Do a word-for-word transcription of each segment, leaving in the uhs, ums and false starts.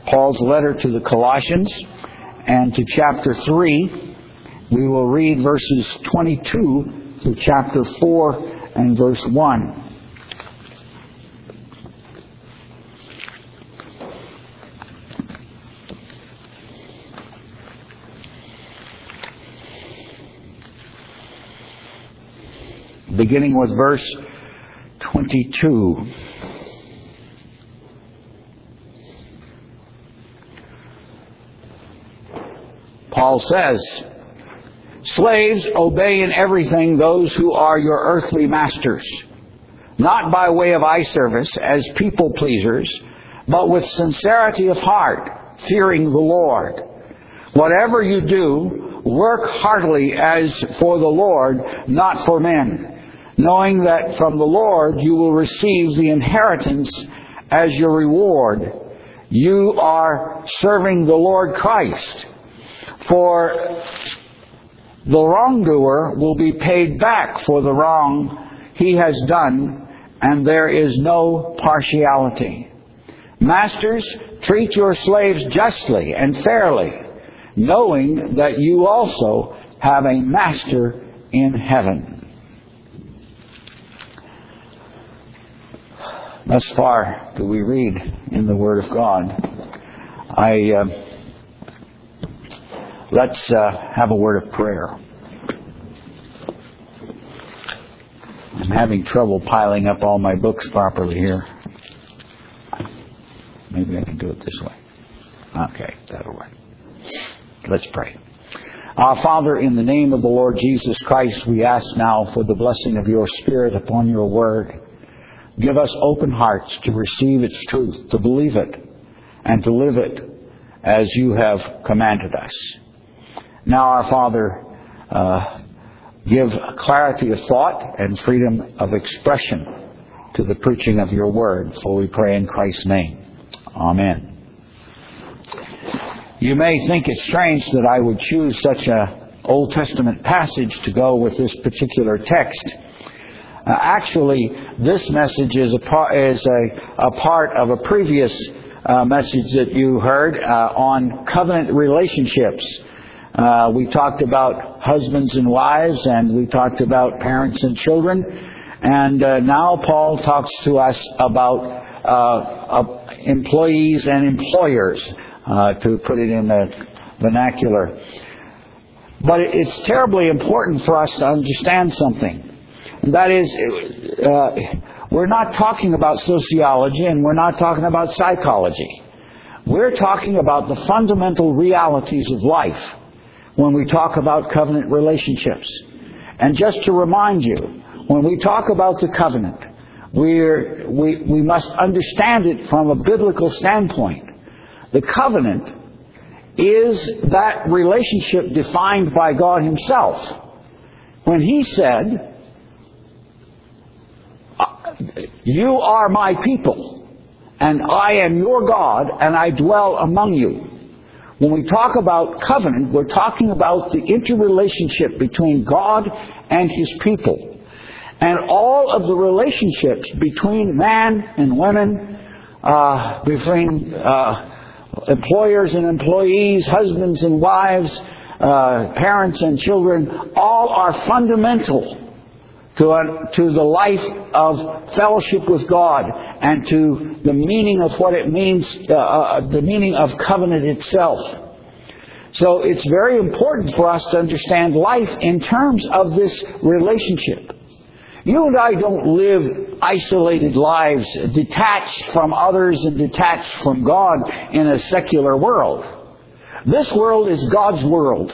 Paul's letter to the Colossians, and to chapter three. We will read verses twenty-two to chapter four and verse one. Beginning with verse twenty-two. Paul says, "Slaves, obey in everything those who are your earthly masters, not by way of eye service as people pleasers, but with sincerity of heart, fearing the Lord. Whatever you do, work heartily as for the Lord, not for men, knowing that from the Lord you will receive the inheritance as your reward. You are serving the Lord Christ. For the wrongdoer will be paid back for the wrong he has done, and there is no partiality. Masters, treat your slaves justly and fairly, knowing that you also have a master in heaven." Thus far do we read in the Word of God. I uh, let's uh, have a word of prayer. I'm having trouble piling up all my books properly here. Maybe I can do it this way. Okay, that'll work. Let's pray. Our Father, in the name of the Lord Jesus Christ, we ask now for the blessing of your Spirit upon your Word. Give us open hearts to receive its truth, to believe it, and to live it as you have commanded us. Now, our Father, uh, give clarity of thought and freedom of expression to the preaching of your Word. For we pray in Christ's name. Amen. You may think it strange that I would choose such an Old Testament passage to go with this particular text. Uh, actually, this message is a part, is a, a part of a previous uh, message that you heard uh, on covenant relationships. Uh, we talked about husbands and wives, and we talked about parents and children. And uh, now Paul talks to us about uh, uh, employees and employers, uh, to put it in the vernacular. But it's terribly important for us to understand something. And that is, uh, we're not talking about sociology, and we're not talking about psychology. We're talking about the fundamental realities of life when we talk about covenant relationships. And just to remind you, when we talk about the covenant, we're, we, we must understand it from a biblical standpoint. The covenant is that relationship defined by God Himself. When He said, "You are my people, and I am your God, and I dwell among you." When we talk about covenant, we're talking about the interrelationship between God and His people. And all of the relationships between man and women, uh, between uh, employers and employees, husbands and wives, uh, parents and children, all are fundamental to, uh, to the life of fellowship with God and to the meaning of what it means, uh, uh, the meaning of covenant itself. So it's very important for us to understand life in terms of this relationship. You and I don't live isolated lives, detached from others and detached from God in a secular world. This world is God's world.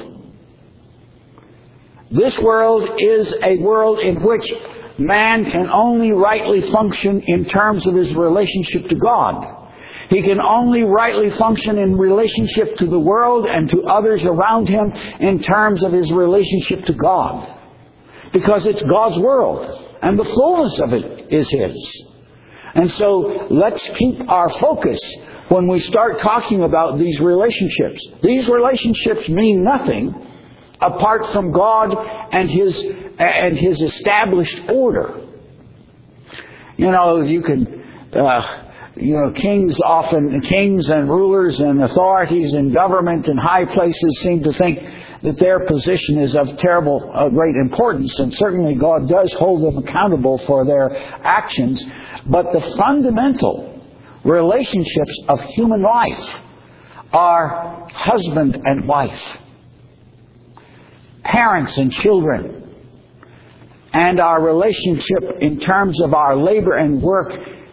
This world is a world in which man can only rightly function in terms of his relationship to God. He can only rightly function in relationship to the world and to others around him in terms of his relationship to God. Because it's God's world, and the fullness of it is His. And so let's keep our focus when we start talking about these relationships. These relationships mean nothing apart from God and His and His established order. You know, you can uh, you know, kings often, kings and rulers and authorities in government and high places seem to think that their position is of terrible, uh, great importance, and certainly God does hold them accountable for their actions. But the fundamental relationships of human life are husband and wife, parents and children, and our relationship in terms of our labor and work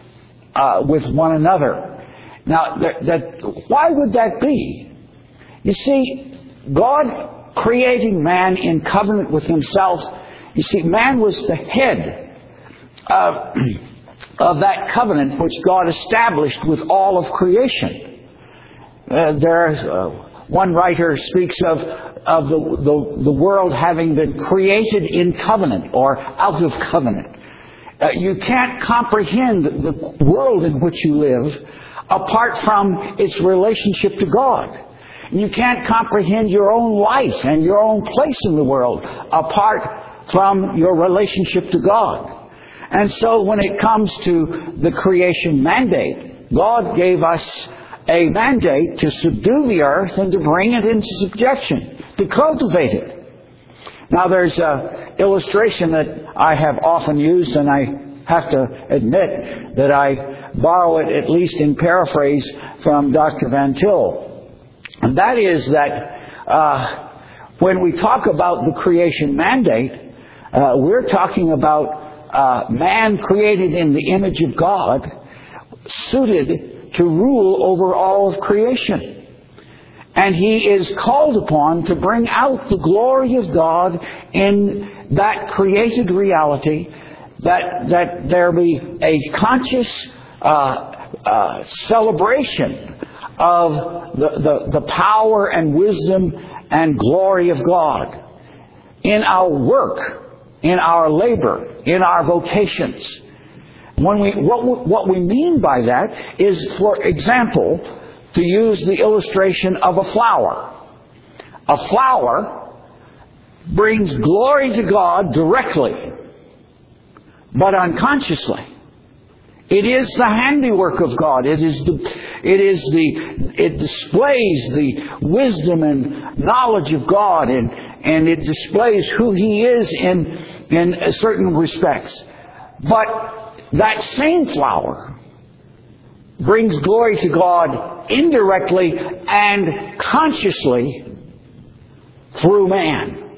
uh, with one another. Now, that, that, why would that be? You see, God creating man in covenant with Himself, you see, man was the head of, of that covenant which God established with all of creation. Uh, there's uh, one writer speaks of of the, the the world having been created in covenant or out of covenant. Uh, you can't comprehend the world in which you live apart from its relationship to God. You can't comprehend your own life and your own place in the world apart from your relationship to God. And so when it comes to the creation mandate, God gave us a mandate to subdue the earth and to bring it into subjection, to cultivate it. Now there's an illustration that I have often used, and I have to admit that I borrow it at least in paraphrase from Doctor Van Til. And that is that uh, when we talk about the creation mandate, uh, we're talking about uh, man created in the image of God, suited to rule over all of creation. And he is called upon to bring out the glory of God in that created reality, that that there be a conscious uh, uh, celebration of the, the, the power and wisdom and glory of God in our work, in our labor, in our vocations. When we, what, what we mean by that is, for example, to use the illustration of a flower. A flower brings glory to God directly, but unconsciously. It is the handiwork of God. It is the, it is the, it displays the wisdom and knowledge of God, and, and it displays who He is in, in certain respects. But that same flower brings glory to God indirectly and consciously through man.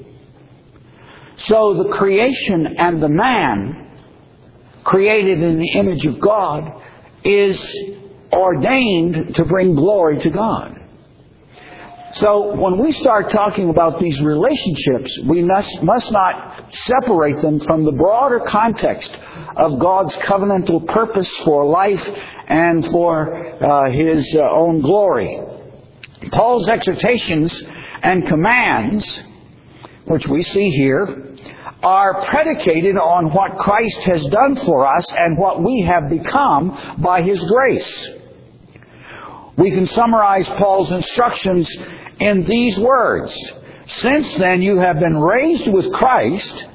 So the creation and the man created in the image of God is ordained to bring glory to God. So when we start talking about these relationships, we must, must not separate them from the broader context of God's covenantal purpose for life and for uh, His uh, own glory. Paul's exhortations and commands, which we see here, are predicated on what Christ has done for us and what we have become by His grace. We can summarize Paul's instructions in these words. Since then you have been raised with Christ,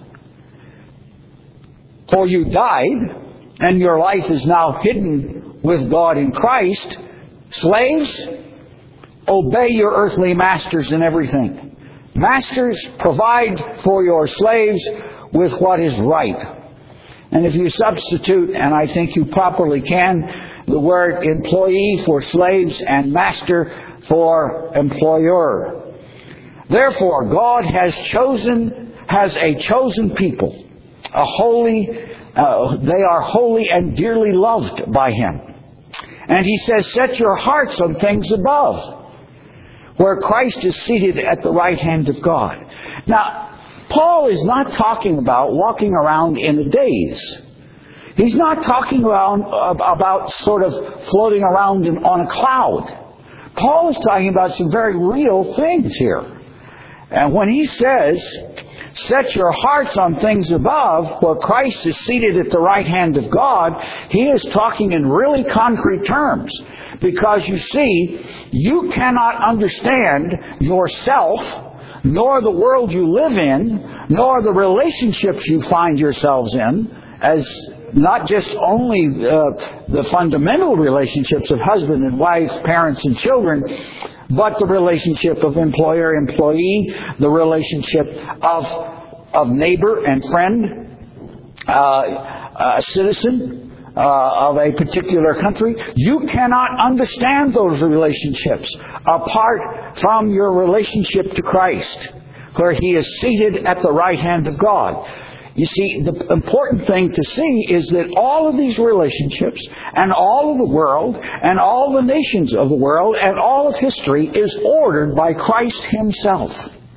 for you died, and your life is now hidden with God in Christ. Slaves, obey your earthly masters in everything. Masters, provide for your slaves with what is right. And if you substitute, and I think you properly can, the word employee for slaves and master for employer. Therefore, God has chosen, has a chosen people, a holy, uh, they are holy and dearly loved by Him. And He says, set your hearts on things above, where Christ is seated at the right hand of God. Now, Paul is not talking about walking around in a daze. He's not talking around, about sort of floating around in, on a cloud. Paul is talking about some very real things here. And when he says, set your hearts on things above, where Christ is seated at the right hand of God, he is talking in really concrete terms. Because you see, you cannot understand yourself, nor the world you live in, nor the relationships you find yourselves in, as not just only uh, the fundamental relationships of husband and wife, parents and children, but the relationship of employer-employee, the relationship of, of neighbor and friend, uh, a citizen uh, of a particular country. You cannot understand those relationships apart from your relationship to Christ, where He is seated at the right hand of God. You see, the important thing to see is that all of these relationships and all of the world and all the nations of the world and all of history is ordered by Christ Himself.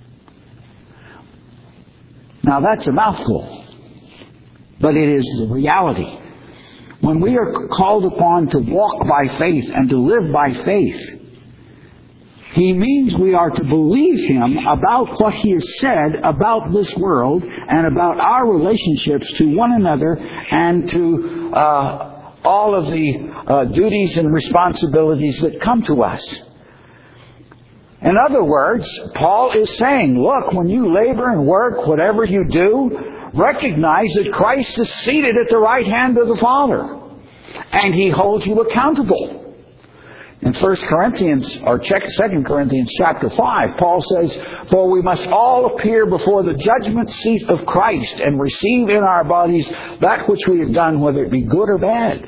Now that's a mouthful, but it is the reality. When we are called upon to walk by faith and to live by faith, He means we are to believe Him about what He has said about this world and about our relationships to one another and to uh, all of the uh, duties and responsibilities that come to us. In other words, Paul is saying, look, when you labor and work, whatever you do, recognize that Christ is seated at the right hand of the Father, and He holds you accountable. In First Corinthians, or Second Corinthians chapter five, Paul says, for we must all appear before the judgment seat of Christ and receive in our bodies that which we have done, whether it be good or bad.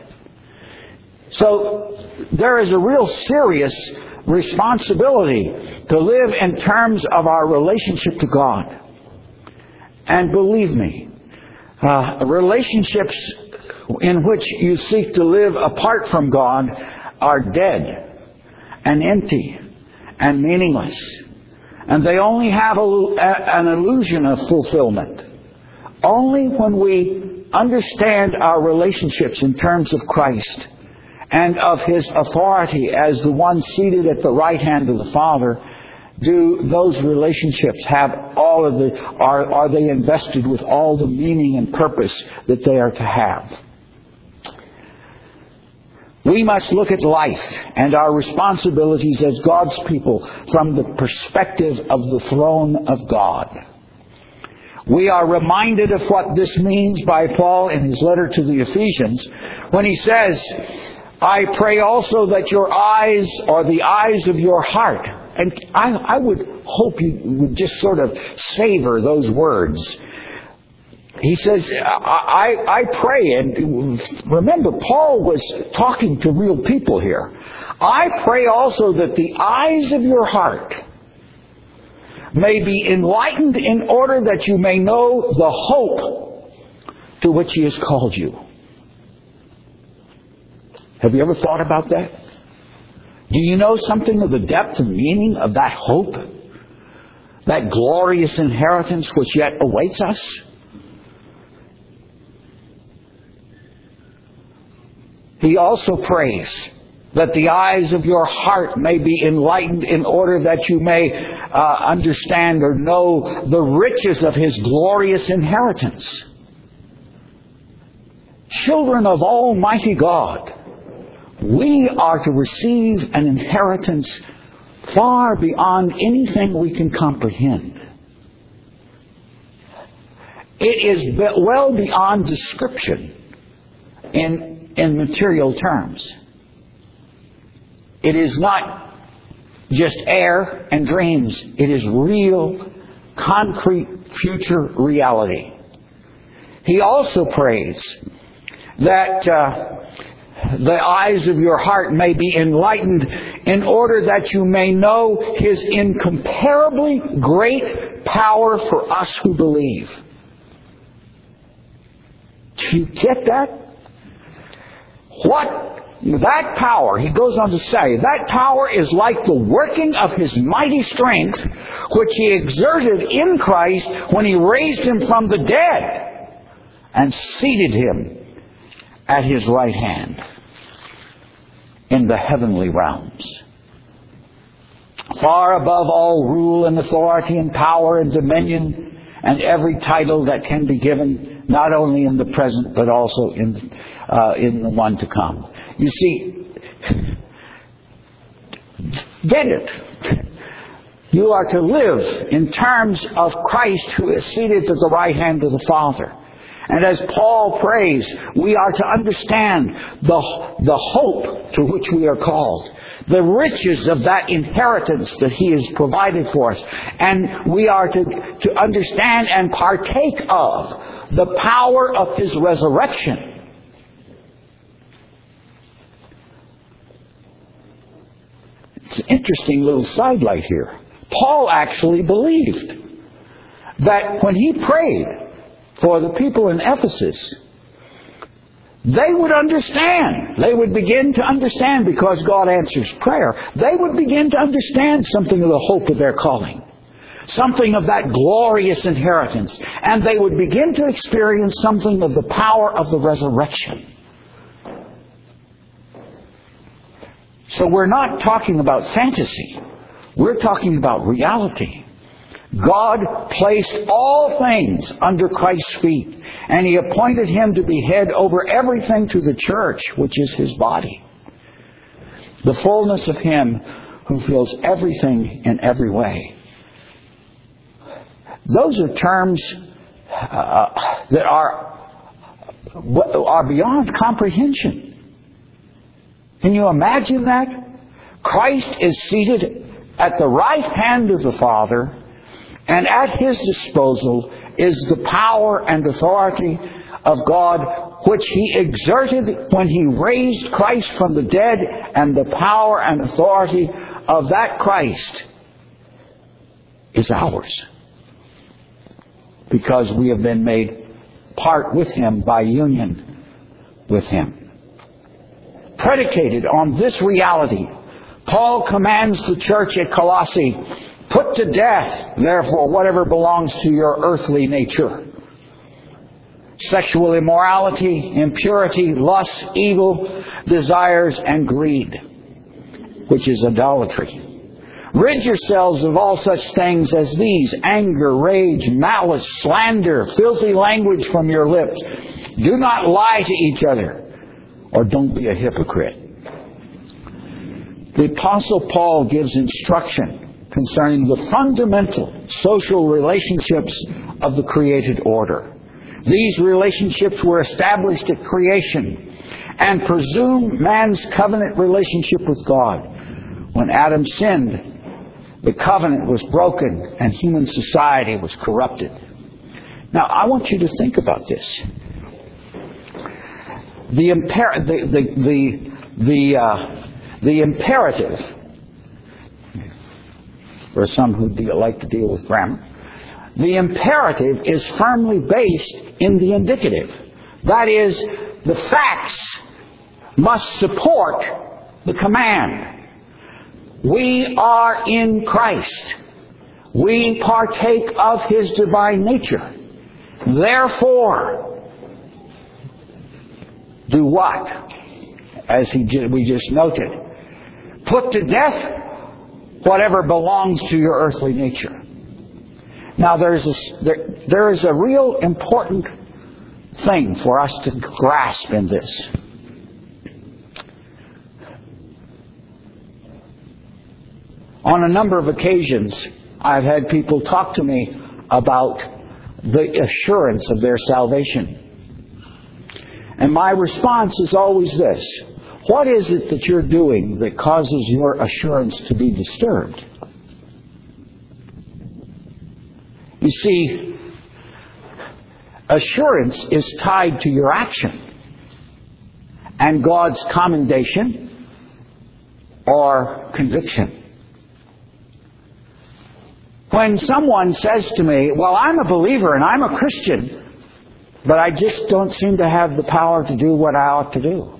So there is a real serious responsibility to live in terms of our relationship to God. And believe me, uh, relationships in which you seek to live apart from God are dead and empty and meaningless. And they only have a, a, an illusion of fulfillment. Only when we understand our relationships in terms of Christ and of His authority as the one seated at the right hand of the Father, do those relationships have all of the, are, are they invested with all the meaning and purpose that they are to have. We must look at life and our responsibilities as God's people from the perspective of the throne of God. We are reminded of what this means by Paul in his letter to the Ephesians when he says, I pray also that your eyes are the eyes of your heart. And I, I would hope you would just sort of savor those words. He says, I, I pray, and remember, Paul was talking to real people here. I pray also that the eyes of your heart may be enlightened in order that you may know the hope to which He has called you. Have you ever thought about that? Do you know something of the depth and meaning of that hope? That glorious inheritance which yet awaits us? He also prays that the eyes of your heart may be enlightened in order that you may uh, understand or know the riches of His glorious inheritance. Children of Almighty God, we are to receive an inheritance far beyond anything we can comprehend. It is well beyond description in in material terms. It is not just air and dreams. It is real, concrete, future reality. He also prays that uh, the eyes of your heart may be enlightened in order that you may know His incomparably great power for us who believe. Do you get that? What that power, he goes on to say, that power is like the working of His mighty strength, which He exerted in Christ when He raised Him from the dead and seated Him at His right hand in the heavenly realms. Far above all rule and authority and power and dominion and every title that can be given, not only in the present but also in uh, in the one to come. You see, get it. You are to live in terms of Christ who is seated at the right hand of the Father. And as Paul prays, we are to understand the, the hope to which we are called, the riches of that inheritance that He has provided for us. And we are to, to understand and partake of the power of His resurrection. It's an interesting little sidelight here. Paul actually believed that when he prayed for the people in Ephesus, they would understand. They would begin to understand, because God answers prayer. They would begin to understand something of the hope of their calling, something of that glorious inheritance, and they would begin to experience something of the power of the resurrection. So we're not talking about fantasy. We're talking about reality. God placed all things under Christ's feet, and He appointed Him to be head over everything to the church, which is His body. The fullness of Him who fills everything in every way. Those are terms uh, that are, are beyond comprehension. Can you imagine that? Christ is seated at the right hand of the Father, and at His disposal is the power and authority of God, which He exerted when He raised Christ from the dead, and the power and authority of that Christ is ours, because we have been made part with Him by union with Him. Predicated on this reality, Paul commands the church at Colossae, put to death, therefore, whatever belongs to your earthly nature. Sexual immorality, impurity, lust, evil desires, and greed, which is idolatry. Rid yourselves of all such things as these: anger, rage, malice, slander, filthy language from your lips. Do not lie to each other, or don't be a hypocrite. The Apostle Paul gives instruction concerning the fundamental social relationships of the created order. These relationships were established at creation and presume man's covenant relationship with God. When Adam sinned, the covenant was broken and human society was corrupted. Now, I want you to think about this. The imper- the the the the, uh, the imperative, for some who deal, like to deal with grammar, the imperative is firmly based in the indicative. That is, the facts must support the command. We are in Christ. We partake of His divine nature. Therefore, do what? As he, we just noted. Put to death whatever belongs to your earthly nature. Now there's a, there, there is a real important thing for us to grasp in this. On a number of occasions, I've had people talk to me about the assurance of their salvation. And my response is always this: what is it that you're doing that causes your assurance to be disturbed? You see, assurance is tied to your action and God's commendation or conviction. When someone says to me, well, I'm a believer and I'm a Christian, but I just don't seem to have the power to do what I ought to do,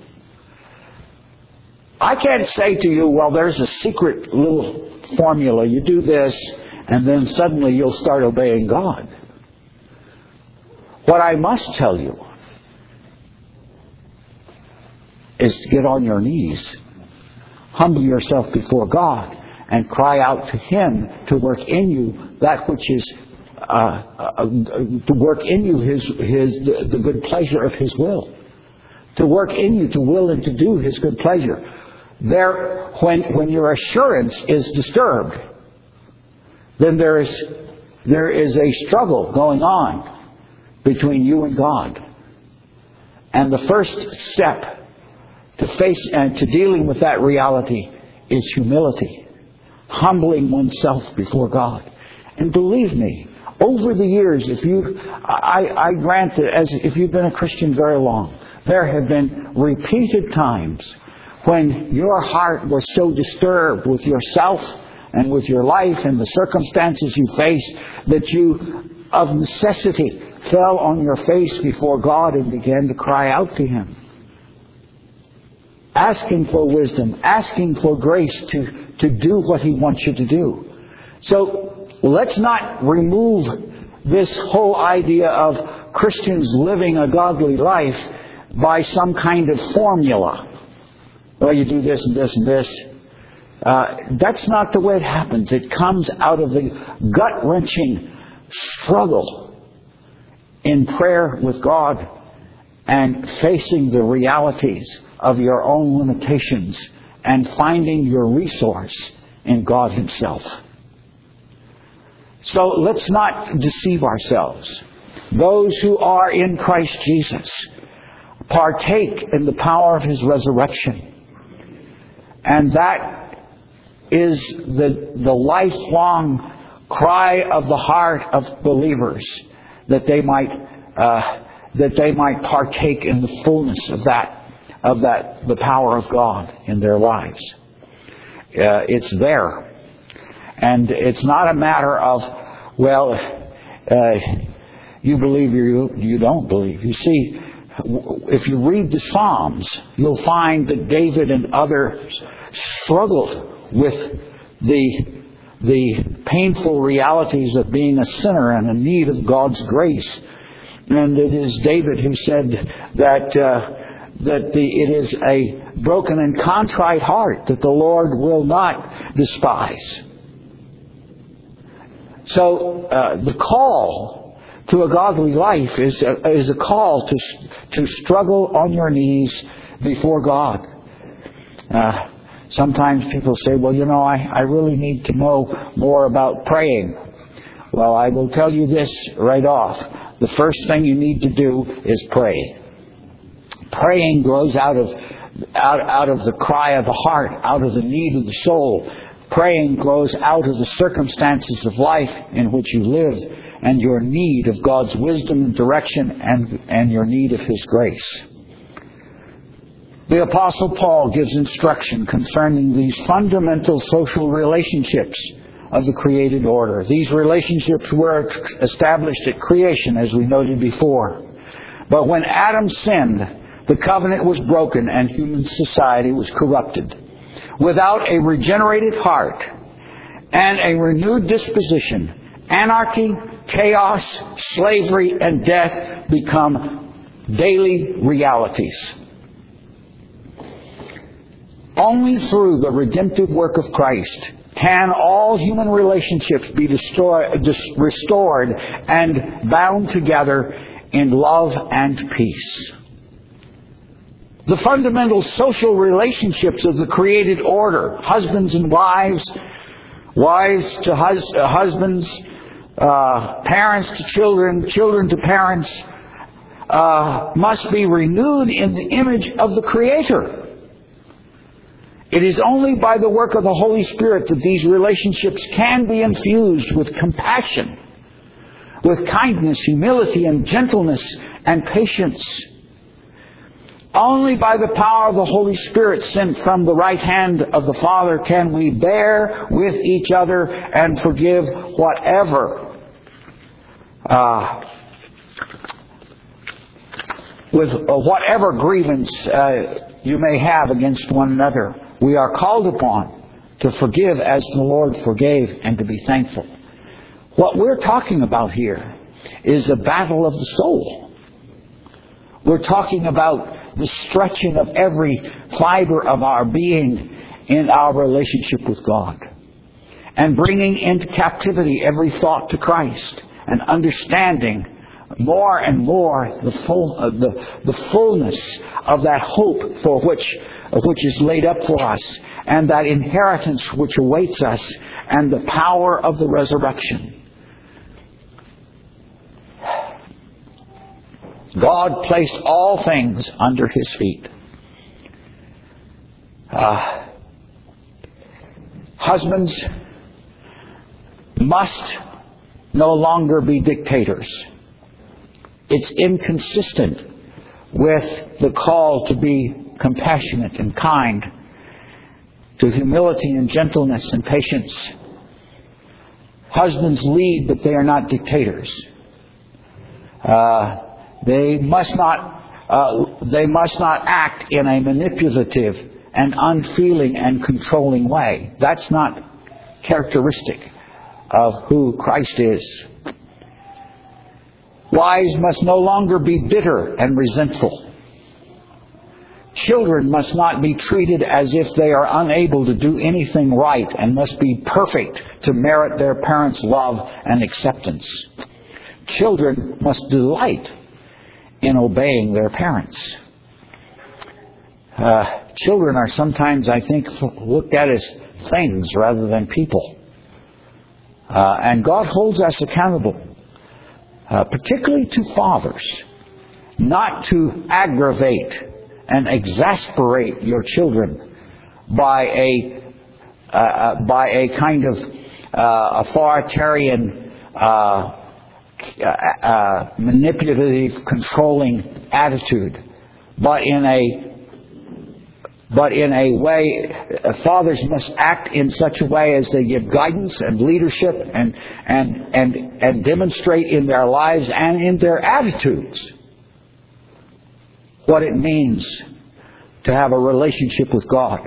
I can't say to you, well, there's a secret little formula. You do this, and then suddenly you'll start obeying God. What I must tell you is to get on your knees, humble yourself before God, and cry out to Him to work in you that which is uh, uh, to work in you His His the, the good pleasure of His will, to work in you to will and to do His good pleasure. There, when when your assurance is disturbed, then there is there is a struggle going on between you and God. And the first step to face and to dealing with that reality is humility. Humbling oneself before God. And believe me, over the years, if you, I, I grant that as if you've been a Christian very long, there have been repeated times when your heart was so disturbed with yourself and with your life and the circumstances you face that you, of necessity, fell on your face before God and began to cry out to Him. Asking for wisdom, asking for grace to, to do what He wants you to do. So let's not remove this whole idea of Christians living a godly life by some kind of formula. Well, you do this and this and this. Uh, that's not the way it happens. It comes out of the gut-wrenching struggle in prayer with God and facing the realities of your own limitations and finding your resource in God Himself. So let's not deceive ourselves. Those who are in Christ Jesus partake in the power of His resurrection. And that is the, the lifelong cry of the heart of believers, that they might uh, that they might partake in the fullness of that of that the power of God in their lives. Uh, it's there, and it's not a matter of, well, uh, you believe or you you don't believe. You see, if you read the Psalms, you'll find that David and others struggled with the the painful realities of being a sinner and in need of God's grace. And it is David who said that uh, that the, it is a broken and contrite heart that the Lord will not despise. So uh, the call to a godly life is a, is a call to to struggle on your knees before God. Uh, sometimes people say, well, you know, I, I really need to know more about praying. Well, I will tell you this right off. The first thing you need to do is pray. Praying grows out of out, out of the cry of the heart, out of the need of the soul. Praying grows out of the circumstances of life in which you live and your need of God's wisdom and direction and, and your need of His grace. The Apostle Paul gives instruction concerning these fundamental social relationships of the created order. These relationships were established at creation, as we noted before. But when Adam sinned, the covenant was broken and human society was corrupted. Without a regenerated heart and a renewed disposition, anarchy, chaos, slavery, and death become daily realities. Only through the redemptive work of Christ can all human relationships be destroy, dis, restored and bound together in love and peace. The fundamental social relationships of the created order, husbands and wives, wives to hus, uh, husbands, uh, parents to children, children to parents, uh, must be renewed in the image of the Creator. It is only by the work of the Holy Spirit that these relationships can be infused with compassion, with kindness, humility, and gentleness, and patience. Only by the power of the Holy Spirit sent from the right hand of the Father can we bear with each other and forgive whatever uh, with uh, whatever grievance uh, you may have against one another. We are called upon to forgive as the Lord forgave and to be thankful. What we're talking about here is a battle of the soul. We're talking about the stretching of every fiber of our being in our relationship with God. And bringing into captivity every thought to Christ. And understanding more and more the full, uh, the, the fullness of that hope for which, uh, which is laid up for us. And that inheritance which awaits us. And the power of the resurrection. God placed all things under His feet. Uh, husbands must no longer be dictators. It's inconsistent with the call to be compassionate and kind, to humility and gentleness and patience. Husbands lead, but they are not dictators. Uh, they must not. Uh, they must not act in a manipulative and unfeeling and controlling way. That's not characteristic of who Christ is. Wives must no longer be bitter and resentful. Children must not be treated as if they are unable to do anything right and must be perfect to merit their parents' love and acceptance. Children must delight in obeying their parents. Uh, children are sometimes, I think, looked at as things rather than people. Uh, and God holds us accountable, uh, particularly to fathers, not to aggravate and exasperate your children by a uh, by a kind of uh, authoritarian, uh, uh, manipulative, controlling attitude, but in a but in a way, uh, fathers must act in such a way as they give guidance and leadership and and and and demonstrate in their lives and in their attitudes what it means to have a relationship with God.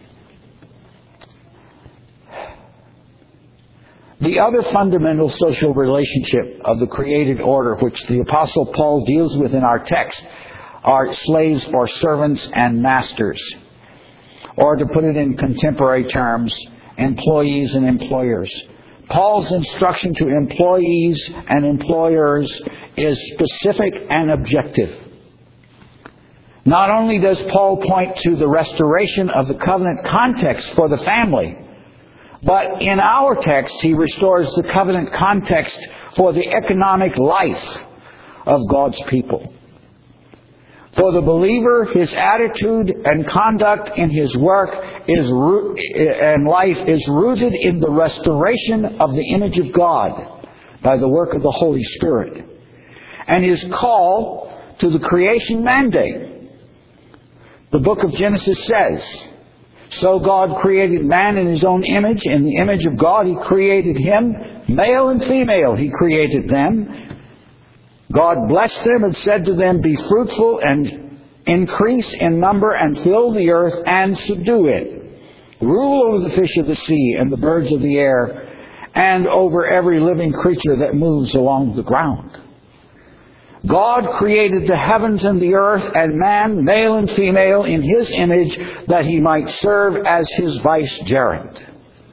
The other fundamental social relationship of the created order, which the Apostle Paul deals with in our text, are slaves or servants and masters. Or to put it in contemporary terms, employees and employers. Paul's instruction to employees and employers is specific and objective. Not only does Paul point to the restoration of the covenant context for the family, but in our text he restores the covenant context for the economic life of God's people. For the believer, his attitude and conduct in his work is and life is rooted in the restoration of the image of God by the work of the Holy Spirit, and his call to the creation mandate. The book of Genesis says, "So God created man in His own image. In the image of God He created him. Male and female He created them. God blessed them and said to them, 'Be fruitful and increase in number and fill the earth and subdue it. Rule over the fish of the sea and the birds of the air and over every living creature that moves along the ground.'" God created the heavens and the earth and man, male and female, in His image, that he might serve as His vicegerent.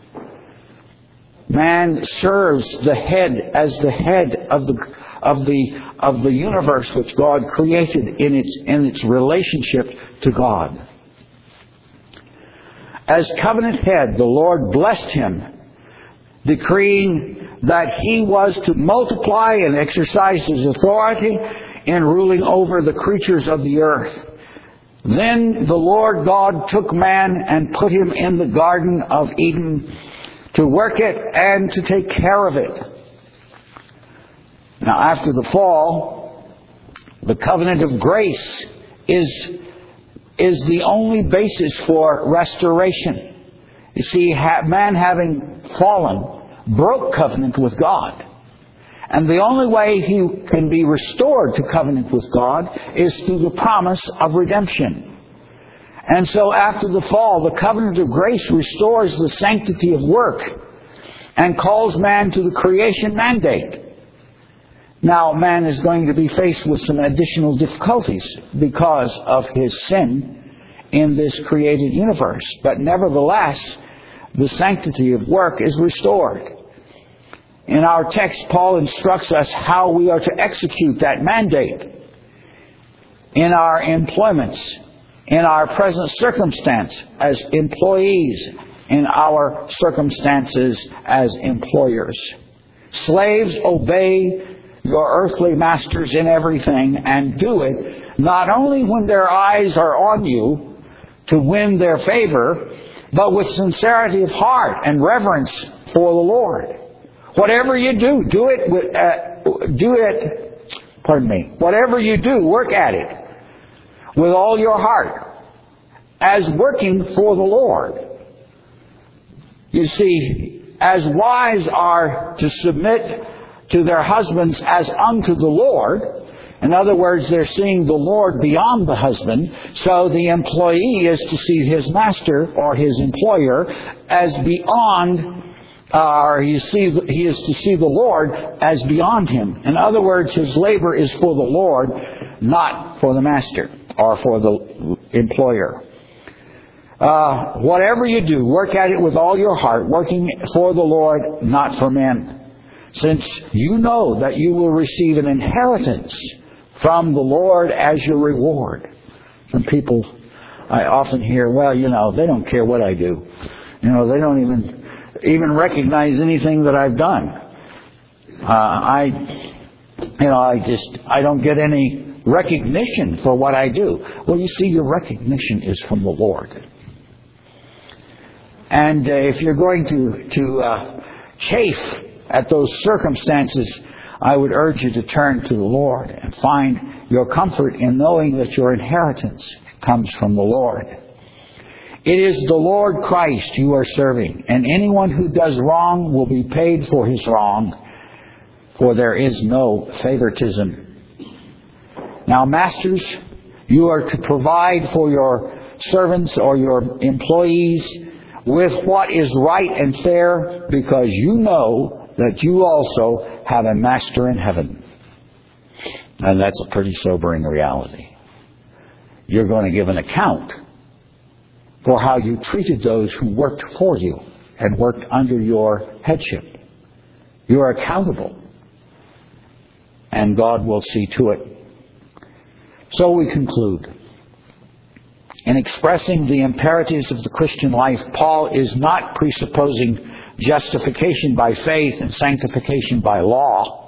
Man serves the head as the head of the of the of the universe which God created in its in its relationship to God. As covenant head, the Lord blessed him, decreeing that he was to multiply and exercise his authority in ruling over the creatures of the earth. Then the Lord God took man and put him in the Garden of Eden to work it and to take care of it. Now, after the fall, the covenant of grace is, is the only basis for restoration. You see, man having fallen broke covenant with God. And the only way he can be restored to covenant with God is through the promise of redemption. And so after the fall, the covenant of grace restores the sanctity of work and calls man to the creation mandate. Now, man is going to be faced with some additional difficulties because of his sin in this created universe. But nevertheless, the sanctity of work is restored. In our text, Paul instructs us how we are to execute that mandate in our employments, in our present circumstance as employees, in our circumstances as employers. Slaves, obey your earthly masters in everything, and do it not only when their eyes are on you to win their favor, but with sincerity of heart and reverence for the Lord. Whatever you do, do it with, uh, do it, pardon me, whatever you do, work at it with all your heart, as working for the Lord. You see, as wives are to submit to their husbands as unto the Lord, in other words, they're seeing the Lord beyond the husband, so the employee is to see his master or his employer as beyond, uh, or he, see, he is to see the Lord as beyond him. In other words, his labor is for the Lord, not for the master or for the employer. Uh, whatever you do, work at it with all your heart, working for the Lord, not for men, since you know that you will receive an inheritance from the Lord as your reward. Some people, I often hear, well, you know, they don't care what I do. You know, they don't even even recognize anything that I've done. Uh, I, you know, I just, I don't get any recognition for what I do. Well, you see, your recognition is from the Lord. And uh, if you're going to, to uh, chafe at those circumstances, I would urge you to turn to the Lord and find your comfort in knowing that your inheritance comes from the Lord. It is the Lord Christ you are serving, and anyone who does wrong will be paid for his wrong, for there is no favoritism. Now, masters, you are to provide for your servants or your employees with what is right and fair, because you know that you also have a master in heaven. And that's a pretty sobering reality. You're going to give an account for how you treated those who worked for you and worked under your headship. You are accountable, and God will see to it. So we conclude. In expressing the imperatives of the Christian life, Paul is not presupposing justification by faith and sanctification by law.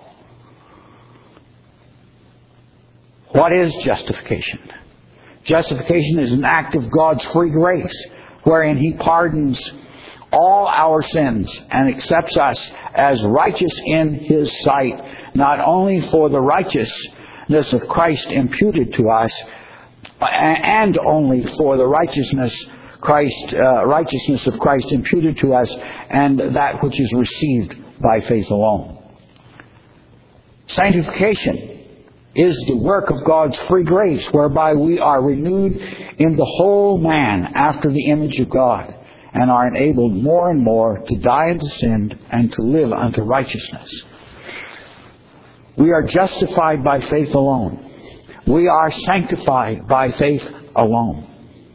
What is justification? Justification is an act of God's free grace, wherein He pardons all our sins and accepts us as righteous in His sight, not only for the righteousness of Christ imputed to us, and only for the righteousness Christ, uh, righteousness of Christ imputed to us, and that which is received by faith alone. Sanctification is the work of God's free grace, whereby we are renewed in the whole man after the image of God, and are enabled more and more to die unto sin and to live unto righteousness. We are justified by faith alone. We are sanctified by faith alone.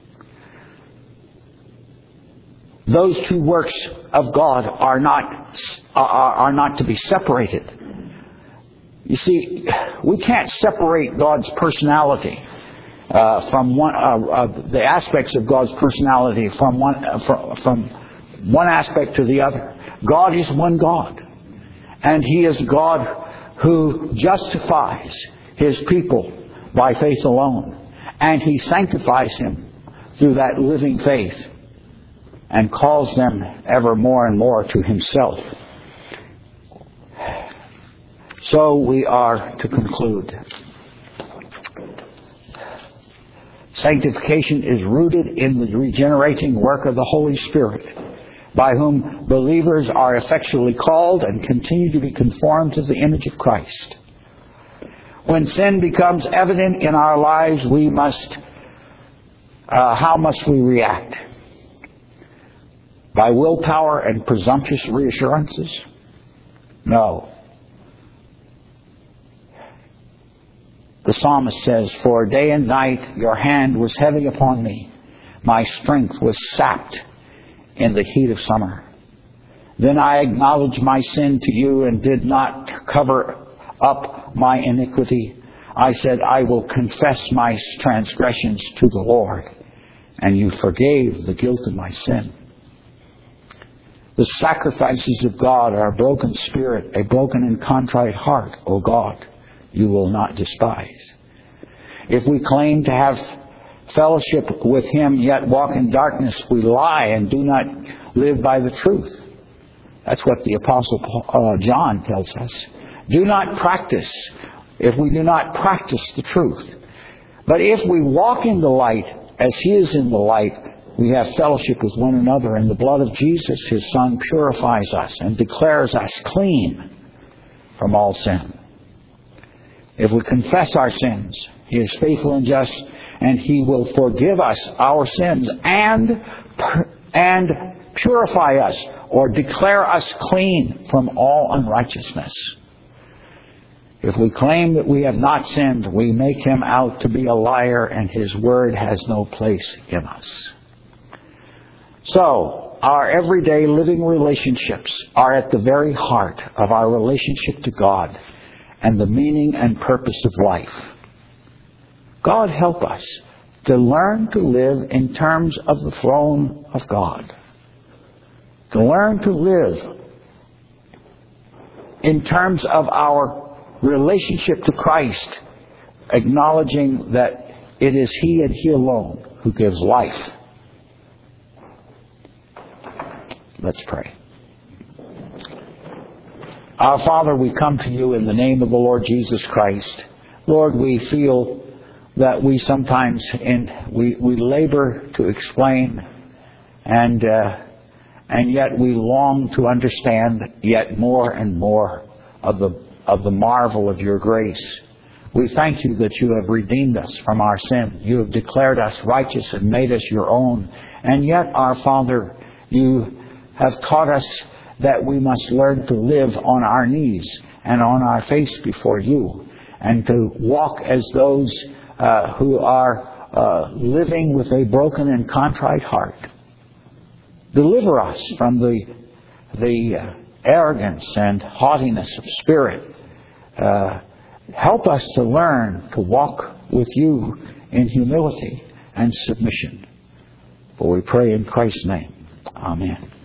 Those two works of God are not are, are not to be separated. You see, we can't separate God's personality uh, from one uh, uh, the aspects of God's personality from one uh, from, from one aspect to the other. God is one God, and He is God who justifies His people by faith alone, and He sanctifies him through that living faith and calls them ever more and more to Himself. So we are to conclude. Sanctification is rooted in the regenerating work of the Holy Spirit, by whom believers are effectually called and continue to be conformed to the image of Christ. When sin becomes evident in our lives, we must, uh, how must we react? By willpower and presumptuous reassurances? No. The psalmist says, "For day and night your hand was heavy upon me. My strength was sapped in the heat of summer. Then I acknowledged my sin to you and did not cover up my iniquity. I said, I will confess my transgressions to the Lord, and you forgave the guilt of my sin." The sacrifices of God are a broken spirit, a broken and contrite heart, O God, you will not despise. If we claim to have fellowship with Him, yet walk in darkness, we lie and do not live by the truth. That's what the Apostle uh, John tells us. Do not practice, if we do not practice the truth. But if we walk in the light, as He is in the light, we have fellowship with one another, and the blood of Jesus, His Son, purifies us and declares us clean from all sin. If we confess our sins, He is faithful and just, and He will forgive us our sins and, and purify us, or declare us clean from all unrighteousness. If we claim that we have not sinned, we make Him out to be a liar, and His word has no place in us. So, our everyday living relationships are at the very heart of our relationship to God and the meaning and purpose of life. God help us to learn to live in terms of the throne of God. To learn to live in terms of our relationship to Christ, acknowledging that it is He and He alone who gives life. Let's pray. Our Father, we come to You in the name of the Lord Jesus Christ. Lord, we feel that we sometimes in, we, we labor to explain, and uh, and yet we long to understand yet more and more of the of the marvel of Your grace. We thank You that You have redeemed us from our sin. You have declared us righteous and made us Your own. And yet, our Father, You have taught us that we must learn to live on our knees and on our face before You, and to walk as those uh, who are uh, living with a broken and contrite heart. Deliver us from the the uh, arrogance and haughtiness of spirit. Uh, help us to learn to walk with You in humility and submission. For we pray in Christ's name. Amen.